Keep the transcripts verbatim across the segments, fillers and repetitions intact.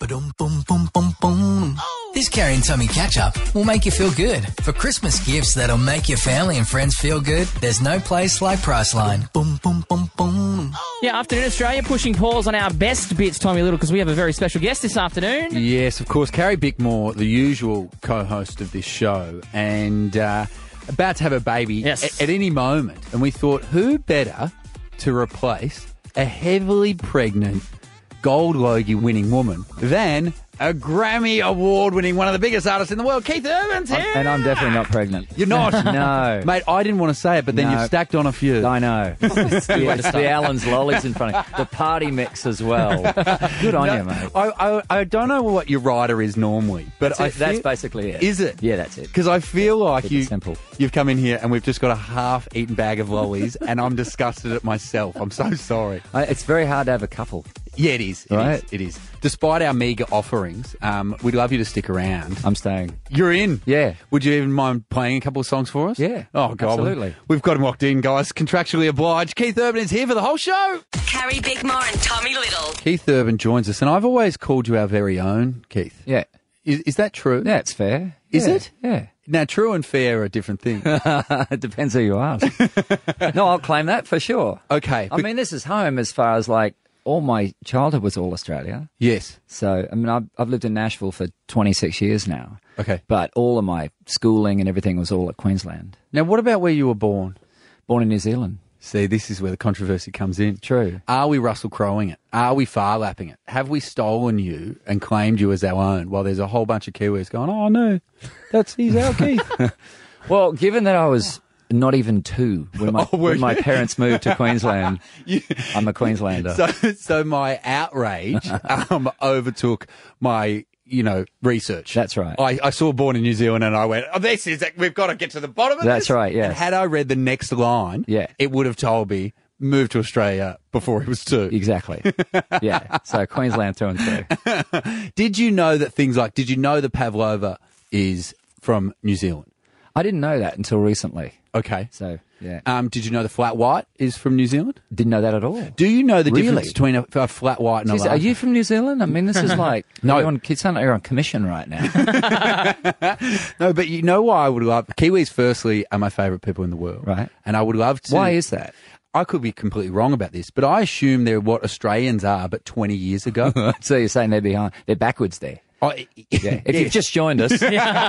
Ba-dum, boom, boom, boom, boom. This Carrie and Tommy catch-up will make you feel good. For Christmas gifts that'll make your family and friends feel good, there's no place like Priceline. Boom, boom, boom, boom. Yeah, Afternoon Australia, pushing pause on our best bits, Tommy Little, because we have a very special guest this afternoon. Yes, of course, Carrie Bickmore, the usual co-host of this show, and uh, about to have a baby Yes. a- at any moment. And we thought, who better to replace a heavily pregnant Gold Logie winning woman than a Grammy Award winning one of the biggest artists in the world, Keith Urban's here. And I'm definitely not pregnant. You're not? No. Mate, I didn't want to say it, but then No. you've stacked on a few. I know. It's the, it's the Allen's lollies in front of you. The party mix as well. Good on you, mate. I, I, I don't know what your rider is normally, but That's, I it. That's feel- basically it. Is it? Yeah, that's it. Because I feel like Keep it you, simple. you've come in here and we've just got a half-eaten bag of lollies, and I'm disgusted at myself. I'm so sorry. I, it's very hard to have a couple. Yeah, it is. It Right. is. It is. Despite our meagre offerings, um, we'd love you to stick around. I'm staying. You're in. Yeah. Would you even mind playing a couple of songs for us? Yeah, Oh, God. absolutely. We've got him locked in, guys. Contractually obliged. Keith Urban is here for the whole show. Carrie Bickmore and Tommy Little. Keith Urban joins us, and I've always called you our very own, Keith. Yeah. Is, is that true? Yeah, it's fair. Is Yeah. it? Yeah. Now, true and fair are different things. It depends who you ask. No, I'll claim that for sure. Okay. I but- mean, this is home as far as like all my childhood was all Australia. yes. So, I mean, I've, I've lived in Nashville for twenty-six years now. Okay. But all of my schooling and everything was all at Queensland. Now, what about where you were born? Born in New Zealand. See, this is where the controversy comes in. True. Are we Russell Crowing it? Are we far lapping it? Have we stolen you and claimed you as our own while there's a whole bunch of Kiwis going, oh, no, that's he's our Keith? Well, given that I was not even two when my, Oh, were when my you? parents moved to Queensland, You- I'm a Queenslander. so, so my outrage um, overtook my, you know, research. That's right. I, I saw Born in New Zealand and I went, oh, this is, we've got to get to the bottom of That's this. right, yes. And had I read the next line, Yeah. it would have told me, move to Australia before he was two. Exactly. Yeah. So Queensland through and through. Did you know that things like, did you know that Pavlova is from New Zealand? I didn't know that until recently. Okay. So, yeah. Um, did you know the flat white is from New Zealand? Didn't know that at all. Do you know the Really? difference between a, a flat white and a Jeez, lager? are you from New Zealand? I mean, this is like, No. you're on, it sounds like you're on commission right now. No, but you know why I would love Kiwis. Firstly, are my favourite people in the world, Right. And I would love to. Why is that? I could be completely wrong about this, but I assume they're what Australians are, but twenty years ago. So you're saying they're behind, they're backwards there. Oh, Yeah. If you've just joined us,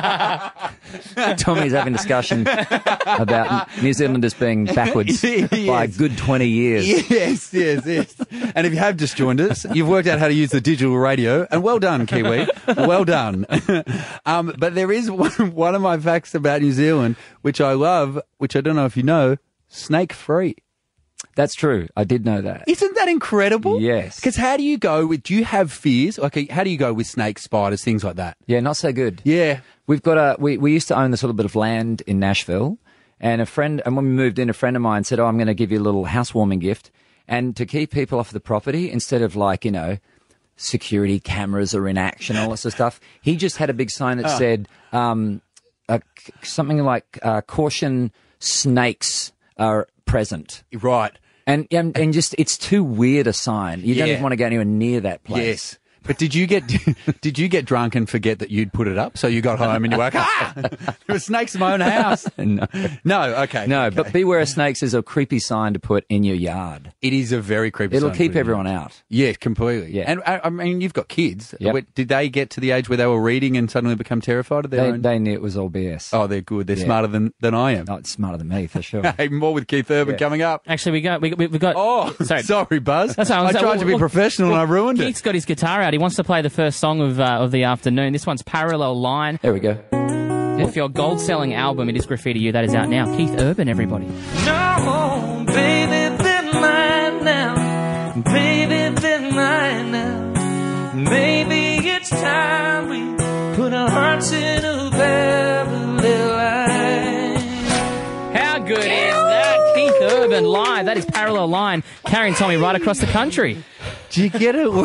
Tommy's having a discussion about New Zealanders being backwards Yes. by a good twenty years. Yes, yes, yes. And if you have just joined us, you've worked out how to use the digital radio, and well done, Kiwi. Well done. um, but there is one, one of my facts about New Zealand, which I love, which I don't know if you know, snake free. That's true. I did know that. Isn't that incredible? Yes. Because how do you go with, do you have fears? Like, how do you go with snakes, spiders, things like that? Yeah, not so good. Yeah. We've got a, we, we used to own this little bit of land in Nashville, and a friend, and when we moved in, a friend of mine said, oh, I'm going to give you a little housewarming gift. And to keep people off the property, instead of like, you know, security cameras are in action, all this sort of stuff, he just had a big sign that said, um, uh, c- something like, uh, caution, snakes are present. Right. And, and, and just, it's too weird a sign. You don't Yeah. even want to go anywhere near that place. Yes. But did you get did you get drunk and forget that you'd put it up? So you got home and you were like, ah, there were snakes in my own house. No. No, okay. No, okay. but beware of snakes is a creepy sign to put in your yard. It is a very creepy It'll sign keep for you. everyone out. Yeah, completely. Yeah. And I, I mean, you've got kids. Yep. Wait, Did they get to the age where they were reading and suddenly become terrified of their They, own? they knew it was all B S. Oh, they're good. They're Yeah. smarter than, than I am. Oh, it's smarter than me, for sure. Hey, more with Keith Urban Yeah. coming up. Actually, we got we, we, we got. Oh, sorry. sorry, Buzz. That's what I I was- tried well, to be well, professional and I ruined Keith's it. got his guitar out. He wants to play the first song of uh, of the afternoon. This one's Parallel Line. There we go. Off your gold-selling album, It Is Graffiti You, that is out now. Keith Urban, everybody. No, baby, they're mine now. Baby, they're mine now. Maybe it's time we put our hearts in a parallel line. How good is that? Keith Urban live. That is Parallel Line, carrying Tommy right across the country. Do you get it?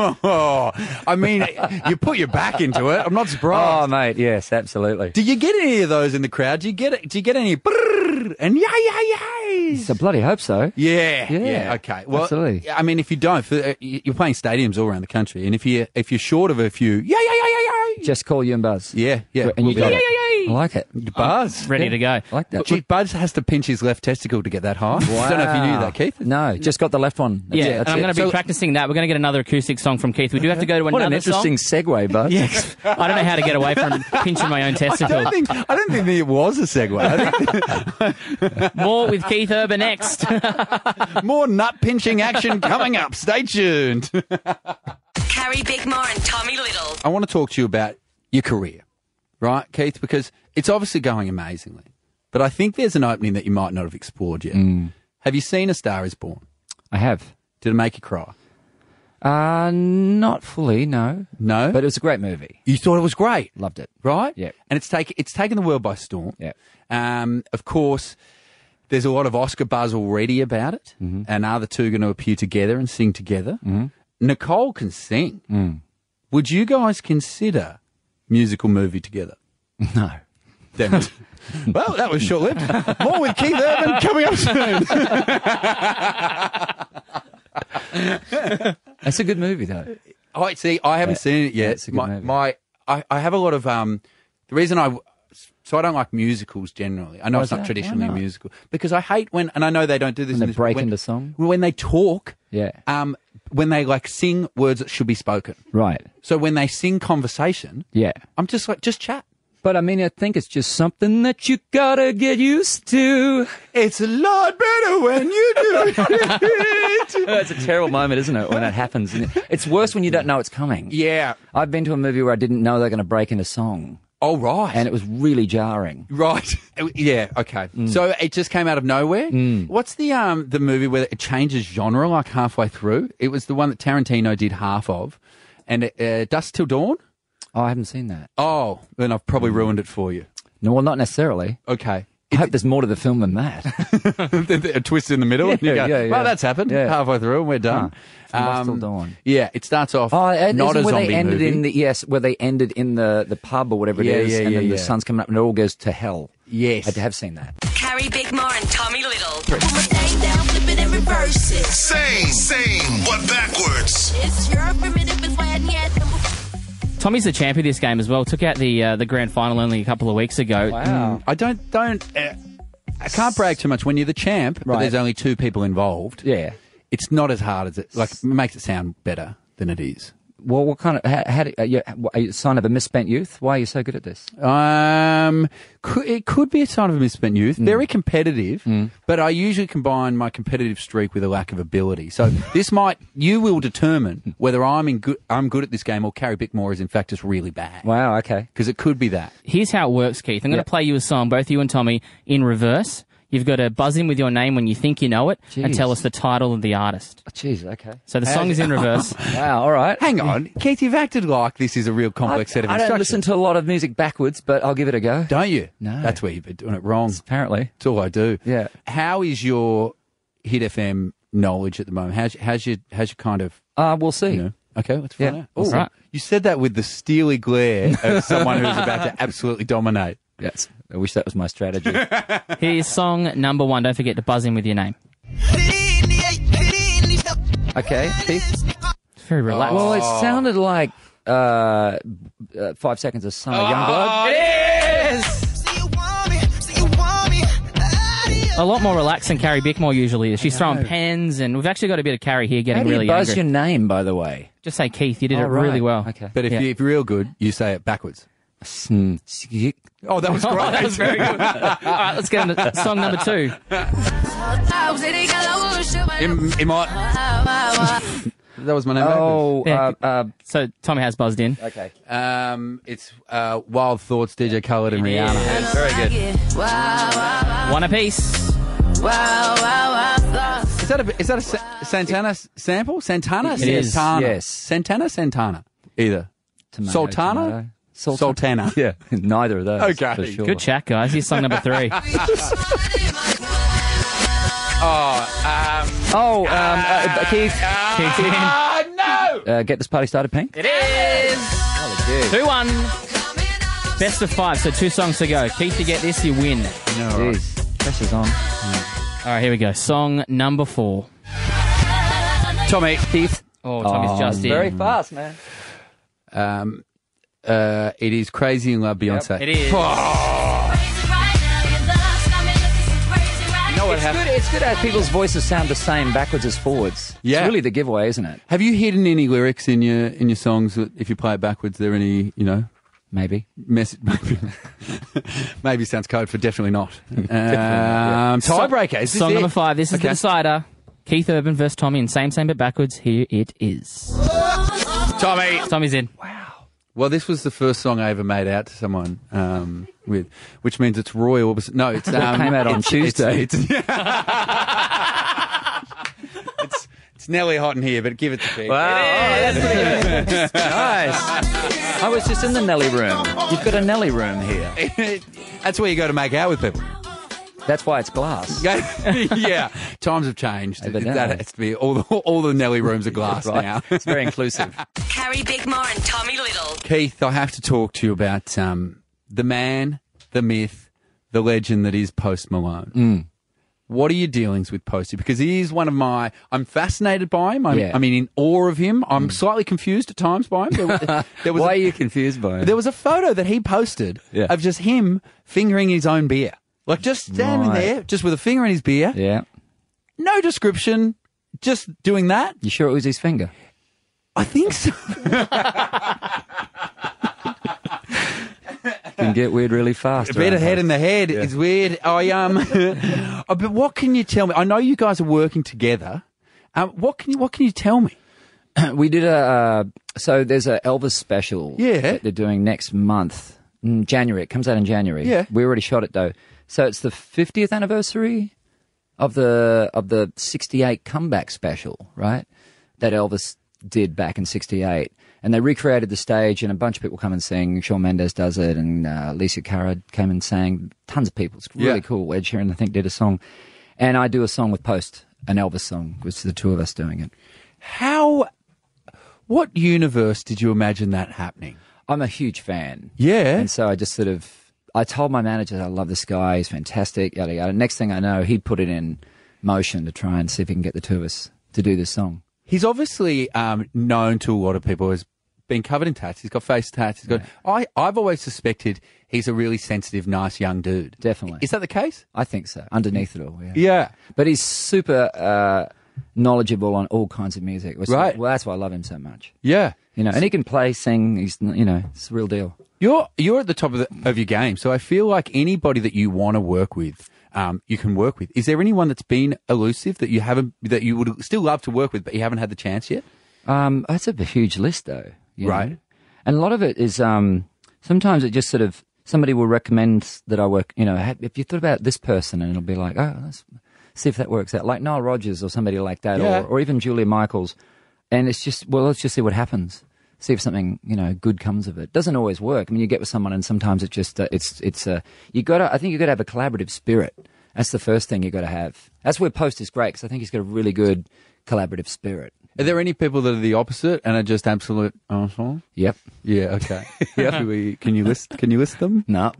I mean, you put your back into it. I'm not Oh, surprised. mate, yes, absolutely. Do you get any of those in the crowd? Do you get it? Do you get any brrrr grrr, and yay, yay, yay. So bloody hope so. Yeah, Yeah, yeah, okay. Well, absolutely. I mean, if you don't, for, uh, you- you're playing stadiums all around the country, and if you if you're short of a few, yeah, yeah, yeah, yeah, yeah, Just call you and Buzz. yeah, yeah, And you we'll got be it. there. I like it. Buzz. Ready Yeah. to go. I like that. Gee, Buzz has to pinch his left testicle to get that high. I don't know if you knew that, Keith. No, just got the left one. That's Yeah, it, and that's I'm it. going to be So- practicing that. We're going to get another acoustic song from Keith. We do have to go to What another an interesting song. segue, Buzz. Yes. I don't know how to get away from pinching my own I testicle. don't think I don't think that it was a segue. I think More with Keith Urban next. more nut pinching action coming up. Stay tuned. Carrie Bickmore and Tommy Little. I want to talk to you about your career, right, Keith? Because it's obviously going amazingly, but I think there's an opening that you might not have explored yet. Have you seen A Star Is Born? I have. Did it make you cry? Uh, not fully, no. No, But it was a great movie. you thought it was great, Loved it. right? Yeah. And it's taken it's taken the world by storm. Yeah. Um, of course, there's a lot of Oscar buzz already about it, and are the two going to appear together and sing together? Mm-hmm. Nicole can sing. Mm. Would you guys consider musical movie together? No. Damn it. Well, that was short-lived. More with Keith Urban coming up soon. It's a good movie, though. I see. I haven't Yeah. seen it Yeah, yet. it's a good my, movie. my I, I have a lot of um. The reason I so I don't like musicals generally. I know Why it's is not that? traditionally Why a not? musical because I hate when, and I know they don't do this. When in they this, break when, into song? when they talk. Yeah. Um, when they like sing words that should be spoken. Right. So when they sing conversation, Yeah. I'm just like, just chat. But I mean, I think it's just something that you gotta get used to. It's a lot better when you do it. It's a terrible moment, isn't it, when that happens? And it- It's worse when you don't know it's coming. Yeah. I've been to a movie where I didn't know they were going to break into song, Oh, right. and it was really jarring. Right. Yeah. Okay. Mm. So it just came out of nowhere. What's the um the movie where it changes genre like halfway through? It was the one that Tarantino did half of, and it, uh, Dusk Till Dawn. Oh, I haven't seen that. Oh, then I've probably ruined it for you. No, well, not necessarily. Okay. I hope there's more to the film than that. A twist in the middle. and you Yeah, go, yeah, yeah. Well, that's happened. Yeah. Halfway through, and we're done. Huh. From Dusk Till Dawn. Yeah, it starts off Oh, and not a isn't where zombie they ended movie. in the yes, where they ended in the, the pub or whatever Yeah, it is, yeah, and yeah, then yeah. the sun's coming up and it all goes to hell. Yes. I have seen that. Carrie Bickmore and Tommy Little. Put my thing down, flip it and reverse it. Same, same, but backwards. It's your primitive is when yet. Tommy's the champ of this game as well. Took out the uh, the grand final only a couple of weeks ago. Wow. I don't don't. Uh, I can't brag too much when you're the champ, but Right. there's only two people involved. Yeah. It's not as hard as it like it makes it sound better than it is. Well, what kind of, how, how do, uh, you, what, are you a sign of a misspent youth? Why are you so good at this? Um, could, it could be a sign of a misspent youth. Mm. Very competitive, but I usually combine my competitive streak with a lack of ability. So this might you will determine whether I'm in good I'm good at this game or Carrie Bickmore is in fact just really bad. Wow, okay. Because it could be that. Here's how it works, Keith. I'm going Yeah. to play you a song, both you and Tommy, in reverse. You've got to buzz in with your name when you think you know it and Jeez. tell us the title of the artist. Oh, jeez, okay. So the song is in reverse. Wow, all right. Hang on, Keith, you've acted like this is a real complex I, set of I don't instructions. listen to a lot of music backwards, but I'll give it a go. Don't you? No. That's where you've been doing it wrong. Apparently. That's all I do. Yeah. How is your Hit F M knowledge at the moment? How's, how's your how's your kind of Uh, we'll see. you know? Okay, let's find Yeah, out. we'll Oh, see. right. You said that with the steely glare of someone who's about to absolutely dominate. Yes. I wish that was my strategy. Here's song number one. Don't forget to buzz in with your name. Okay, Keith. It's very relaxed. Well, it sounded like uh, uh, Five Seconds of Summer, Youngblood. A lot more relaxed than Carrie Bickmore usually is. She's throwing pens, and we've actually got a bit of Carrie here How getting do you really buzz angry. your name, by the way? Just say Keith. You did Oh, it right. really well. Okay. But if, Yeah. you, if you're real good, you say it backwards. Hmm. Oh, that was great. that was very good. All right, let's get into song number two. Im- Im- that was my name. Oh, Yeah. uh, uh, So Tommy has buzzed in. okay. backwards. Um, it's uh, Wild Thoughts, D J Khaled and Rihanna. Very good. One apiece. Is that a is that a Sa- Santana s- sample? Santana? It is, Santana. yes. Santana, Santana. Either. Tomato, Sultana? tomato. Sultan- Sultana. Yeah, neither of those. Okay. For sure. Good chat, guys. Here's song number three. Oh, um, uh, Keith, Keith in. Ah, no! uh, get this party started, Pink. It is two one. Best of five. So two songs to go. Keith, you get this, you win. No. Jeez. pressure's on. All right, here we go. Song number four. Tommy. Keith. Oh, Tommy's just in. Very fast, man. Um, uh, it is Crazy in Love, Beyonce. It is. You know what It's happened? good, it's good how people's voices sound the same backwards as forwards. Yeah. It's really the giveaway, isn't it? Have you hidden any lyrics in your in your songs that if you play it backwards, there any, you know, Maybe. message? Maybe, maybe sounds code for definitely not. Um, yeah. Tiebreaker. Is this Song it? number five. This is Okay. the decider. Keith Urban versus Tommy, and same, same, but backwards. Here it is. Tommy. Tommy's in. Well, this was the first song I ever made out to someone um, with, which means it's royal. No, it's um, came out on it's- Tuesday. It's, it's, it's, it's Nelly hot in here, but give it to Pete. Nice. I was just in the Nelly room. You've got a Nelly room here. That's where you go to make out with people. That's why it's glass. Yeah, times have changed. They do. That has to be all the all the Nelly rooms are glass Right. now. It's very inclusive. Carrie Bickmore and Tommy Little. Keith, I have to talk to you about um, the man, the myth, the legend that is Post Malone. Mm. What are your dealings with Posty? Because he is one of my. I'm fascinated by him. I'm, Yeah. I mean, in awe of him. I'm slightly confused at times by him. There, was- there was Why a, are you confused by it? There was a photo that he posted Yeah. of just him fingering his own beer, like just standing Right. there, just with a finger in his beer. Yeah. No description, just doing that. You sure it was his finger? I think so. Can get weird really fast. A bit around of head in here. the head is weird. I um, oh, but what can you tell me? I know you guys are working together. Um, what can you what can you tell me? We did a uh, so there's a Elvis special. Yeah. that they're doing next month, in January. It comes out in January. Yeah. we already shot it though. So it's the fiftieth anniversary of the of the sixty-eight comeback special, right? That Elvis did back in sixty-eight. And they recreated the stage, and a bunch of people come and sing. Shawn Mendes does it, and uh, Lisa Cara came and sang. Tons of people. It's really Yeah. cool. Ed Sheeran, I think, did a song. And I do a song with Post, an Elvis song, which is the two of us doing it. How? What universe did you imagine that happening? I'm a huge fan. Yeah. And so I just sort of, I told my manager, I love this guy, he's fantastic, yada, yada. Next thing I know, he put it in motion to try and see if he can get the two of us to do this song. He's obviously um, known to a lot of people as being covered in tats. He's got face tats. He's got. I I've always suspected he's a really sensitive, nice young dude. Definitely. Is that the case? I think so, underneath it all, yeah. Yeah. But he's super uh, knowledgeable on all kinds of music. Which- Right. Well, that's why I love him so much. Yeah. You know, and he can play, sing, he's, you know, it's the real deal. You're you're at the top of, the, of your game, so I feel like anybody that you want to work with, um, you can work with. Is there anyone that's been elusive that you haven't, that you would still love to work with, but you haven't had the chance yet? Um, that's a huge list, though. you know. Right. And a lot of it is um, sometimes it just sort of somebody will recommend that I work. You know, "Have- if you thought about this person, and it'll be like, oh, let's see if that works out. Like Nile Rodgers or somebody like that, Yeah. or, or even Julia Michaels. And it's just, well, let's just see what happens. See if something, you know, good comes of it. Doesn't always work. I mean, you get with someone, and sometimes it just, uh, it's, it's, uh, you got to. I think you got to have a collaborative spirit. That's the first thing you got to have. That's where Post is great, because I think he's got a really good collaborative spirit. Are there any people that are the opposite and are just absolute assholes? Yep. Yeah. Okay. Yeah. Can, we, can you list? Can you list them? No.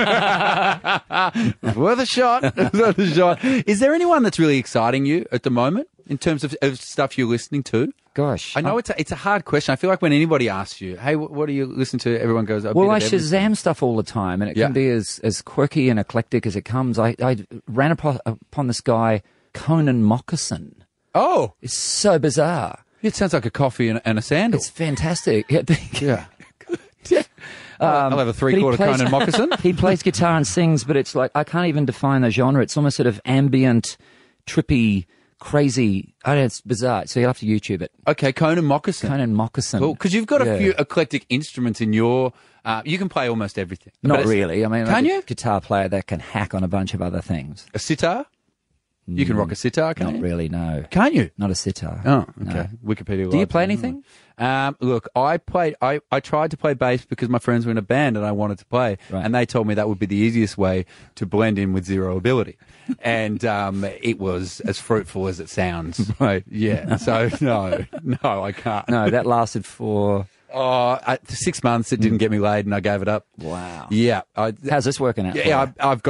Worth a shot. Worth a shot. Is there anyone that's really exciting you at the moment in terms of, of stuff you're listening to? Gosh. I know it's a, it's a hard question. I feel like when anybody asks you, "Hey, what, what do you listen to?" Everyone goes, a Well, bit I of everything." Shazam stuff all the time, and it Yeah. can be as, as quirky and eclectic as it comes. I, I ran upon, upon this guy, Conan Moccasin. Oh, It's so bizarre. it sounds like a coffee and, and a sandal. It's fantastic. Yeah. Yeah. I'll have a three But he quarter plays- Conan moccasin. He plays guitar and sings, but it's like, I can't even define the genre. It's almost sort of ambient, trippy, crazy. I don't know, it's bizarre. So you'll have to YouTube it. Okay, Conan moccasin. Conan Moccasin. Cool, because you've got a Yeah. few eclectic instruments in your. Uh, you can play almost everything. But Not it's- really. I mean, Can like you? a guitar player that can hack on a bunch of other things. A sitar. You can rock a sitar, can't Not you? really, no. Can't you? Not a sitar. Oh, No. okay. Wikipedia. Do you Live. play anything? Um, look, I played. I, I tried to play bass because my friends were in a band and I wanted to play, Right. and they told me that would be the easiest way to blend in with zero ability, and um, it was as fruitful as it sounds. Right? Yeah. So no, no, I can't. No, that lasted for... Oh, I, six months. It didn't get me laid, and I gave it up. Wow. Yeah. I, How's this working out? for yeah, you? I, I've got s-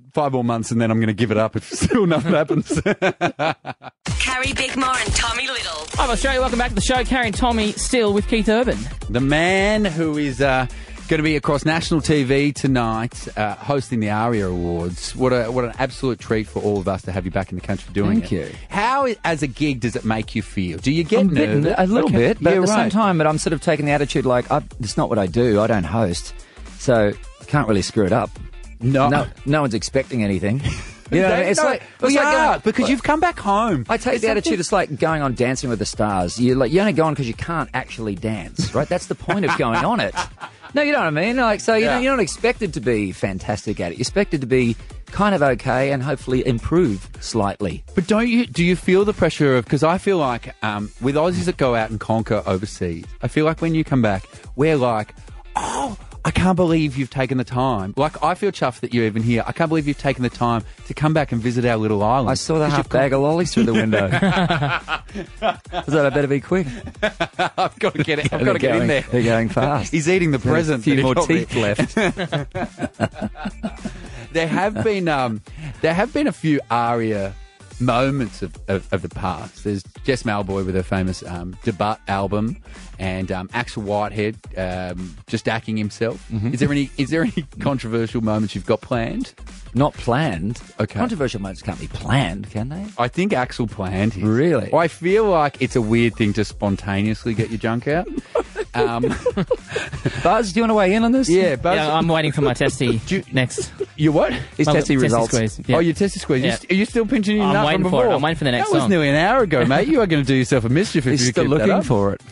five more months and then I'm going to give it up if still nothing happens. Carrie Bickmore and Tommy Little. Hi, Australia. Welcome back to the show. Carrie and Tommy still with Keith Urban. The man who is uh, going to be across national T V tonight, uh, hosting the ARIA Awards. What a what an absolute treat for all of us to have you back in the country doing Thank it. you. How, as a gig, does it make you feel? Do you get I'm a bit- nervous? a little Okay. bit, but Yeah, at the same right. time, but I'm sort of taking the attitude like, I, it's not what I do. I don't host. So, can't really screw it up. No. No, no one's expecting anything. You know, it's No, like, we it's like are, going- because you've come back home. I take It's the like attitude. this- It's like going on Dancing with the Stars. You like you only go on because you can't actually dance, right? That's the point of going on it. No, you know what I mean. Like, so you Yeah. know, you're not expected to be fantastic at it. You're expected to be kind of okay and hopefully improve slightly. But don't you? Do you feel the pressure of? Because I feel like um, with Aussies that go out and conquer overseas, I feel like when you come back, we're like, oh, I can't believe you've taken the time. Like, I feel chuffed that you're even here. I can't believe you've taken the time to come back and visit our little island. I saw the 'Cause half you've got- bag of lollies through the window. So I better be quick. I've got to get it. I've got They're to get in going- there. They're going fast. He's eating the present. A few that he more got me. teeth left. There have been um, there have been a few ARIA moments of, of, of the past. There's Jess Malboy with her famous um, debut album, and um, Axel Whitehead um, just acting himself. Mm-hmm. Is there any is there any controversial moments you've got planned? Not planned. Okay. Controversial moments can't be planned, can they? I think Axel planned his. Really? I feel like it's a weird thing to spontaneously get your junk out. Um, Buzz, do you want to weigh in on this? yeah, but Yeah, I'm waiting for my testy Do you- next. you what? His My testy testy results. squeeze. Yeah. Oh, your testy squeeze. You Yeah. st- are you still pinching your I'm nut waiting from for it. before? I'm waiting for the next That was song. nearly an hour ago, mate. You are going to do yourself a mischief if He's you still keep that looking up. for it.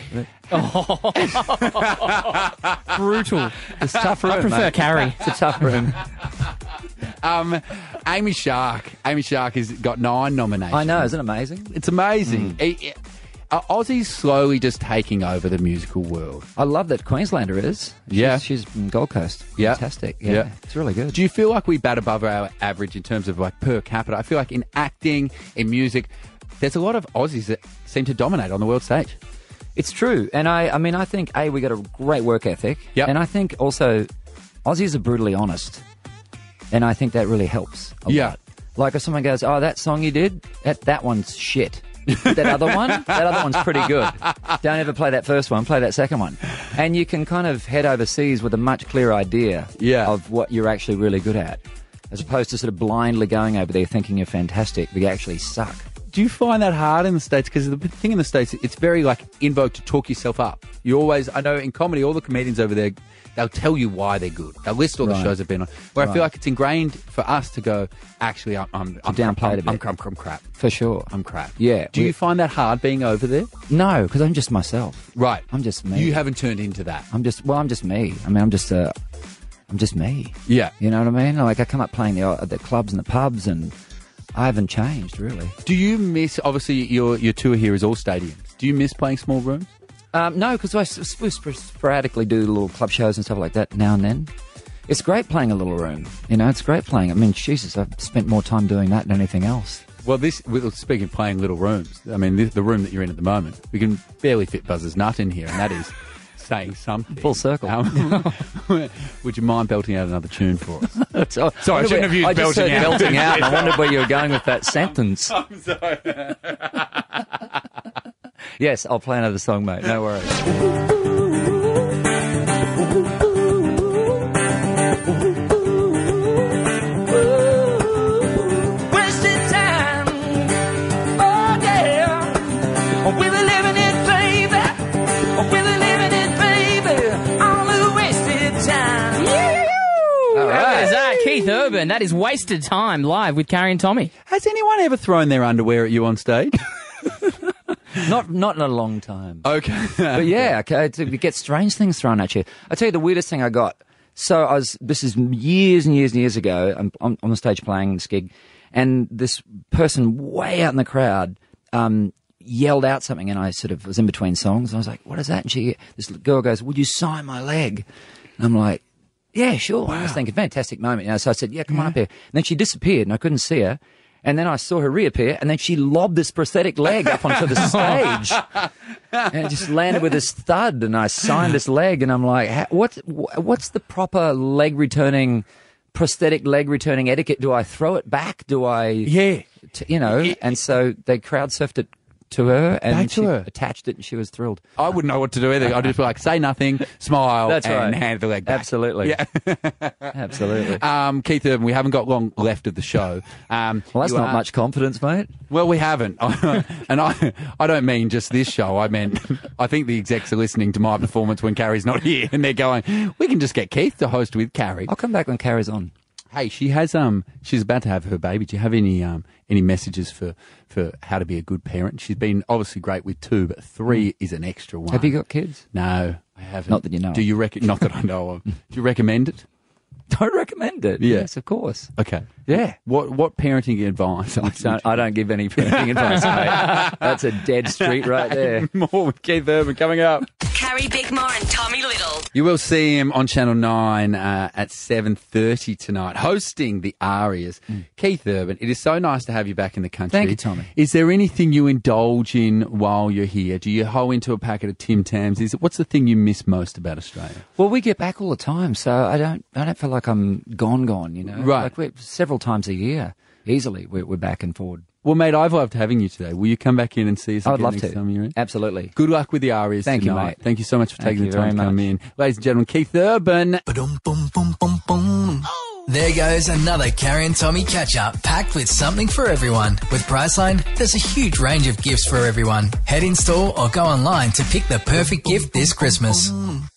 Brutal. It's tough room, I prefer mate. Carrie. It's a tough room. Um, Amy Shark. Amy Shark has got nine nominations. I know, isn't it amazing? It's amazing. It- it- are Aussies slowly just taking over the musical world? I love that Queenslander is. She's, Yeah. She's from Gold Coast. Yeah. Fantastic. Yeah. Yeah. It's really good. Do you feel like we bat above our average in terms of like per capita? I feel like in acting, in music, there's a lot of Aussies that seem to dominate on the world stage. It's true. And I, I mean, I think, A, we got a great work ethic. Yep. And I think also Aussies are brutally honest. And I think that really helps a Yeah. lot. Like if someone goes, oh, that song you did, that, that one's shit. That other one, that other one's pretty good. Don't ever play that first one, play that second one. And you can kind of head overseas with a much clearer idea Yeah. of what you're actually really good at, as opposed to sort of blindly going over there thinking you're fantastic, but you actually suck. Do you find that hard in the States? Because the thing in the States, it's very like in vogue to talk yourself up. You always, I know in comedy, all the comedians over there, they'll tell you why they're good. They'll list all the Right. shows they've been on. Where I feel Right. like it's ingrained for us to go, actually, I'm, I'm, I'm, downplay I'm, it a bit. I'm, I'm, I'm crap. For sure. I'm crap. Yeah. Do We- you find that hard being over there? No, because I'm just myself. Right. I'm just me. You haven't turned into that. I'm just, well, I'm just me. I mean, I'm just, uh, I'm just me. Yeah. You know what I mean? Like, I come up playing the, uh, the clubs and the pubs, and I haven't changed, really. Do you miss, obviously, your, your tour here is all stadiums. Do you miss playing small rooms? Um, no, because I s- s- sporadically do little club shows and stuff like that now and then. It's great playing a little room. You know, it's great playing. I mean, Jesus, I've spent more time doing that than anything else. Well, this, well, speaking of playing little rooms, I mean, the, the room that you're in at the moment, we can barely fit Buzz's nut in here, and that is saying something. Full circle. Um, would you mind belting out another tune for us? So, Sorry, I shouldn't have used I just belting heard out. belting out, and I wondered where you were going with that sentence. I'm sorry. Yes, I'll play another song, mate. No worries. Wasted time. Oh, yeah. We were living it, baby. We were living it, baby. All the wasted time. All That is right. that. Keith Urban. That is Wasted Time live with Carrie and Tommy. Has anyone ever thrown their underwear at you on stage? Not, not in a long time. Okay. But yeah, okay, it's- you get strange things thrown at you. I tell you the weirdest thing I got. So I was, this is years and years and years ago. I'm on, on the stage playing this gig, and this person way out in the crowd um, yelled out something, and I sort of was in between songs. And I was like, "What is that?" And she, this girl goes, "Would you sign my leg?" And I'm like, "Yeah, sure." I was thinking, fantastic moment. You know, so I said, "Yeah, come on up here." And then she disappeared, and I couldn't see her. And then I saw her reappear, and then she lobbed this prosthetic leg up onto the stage. And it just landed with this thud, and I signed this leg, and I'm like, "Ha- what's, wh- what's the proper leg returning prosthetic leg returning etiquette. Do I throw it back? Do I, Yeah. t- you know? And so they crowd surfed it to her and Back to she her. attached it and she was thrilled. I wouldn't know what to do either. I'd just be like, say nothing, smile, That's and right. hand the leg back. Absolutely. Yeah. Absolutely. Um, Keith Urban, we haven't got long left of the show. Um, Well, that's you not are- much confidence, mate. Well, we haven't. And I I don't mean just this show. I meant, I think the execs are listening to my performance when Carrie's not here and they're going, we can just get Keith to host with Carrie. I'll come back when Carrie's on. Hey, she has, um, she's about to have her baby. Do you have any, um, any messages for, for how to be a good parent? She's been obviously great with two, but three is an extra one. Have you got kids? No, I haven't. Not that you know Do of. you rec- Not that I know of. Do you recommend it? I recommend it. Yeah. Yes, of course. Okay. Yeah. What what parenting advice? I don't, I don't give any parenting advice, mate. That's a dead street right there. More with Keith Urban coming up. Carrie Bickmore and Tommy Little. You will see him on Channel nine uh, at seven thirty tonight, hosting the Arias. Keith Urban, it is so nice to have you back in the country. Thank you, Tommy. Is there anything you indulge in while you're here? Do you hoe into a packet of Tim Tams? Is it, what's the thing you miss most about Australia? Well, we get back all the time, so I don't, I don't feel like I'm gone, gone. You know, Right. Like we're several times a year, easily. We're, we're back and forward. Well, mate, I've loved having you today. Will you come back in and see us I would again love next to. time you're in? Absolutely. Good luck with the Arias Thank you, tonight. mate. Thank you so much for Thank taking you the time very to come much. in. Ladies and gentlemen, Keith Urban. Ba-dum, boom, boom, boom, boom. There goes another Carrie and Tommy catch-up, packed with something for everyone. With Priceline, there's a huge range of gifts for everyone. Head in store or go online to pick the perfect gift this Christmas.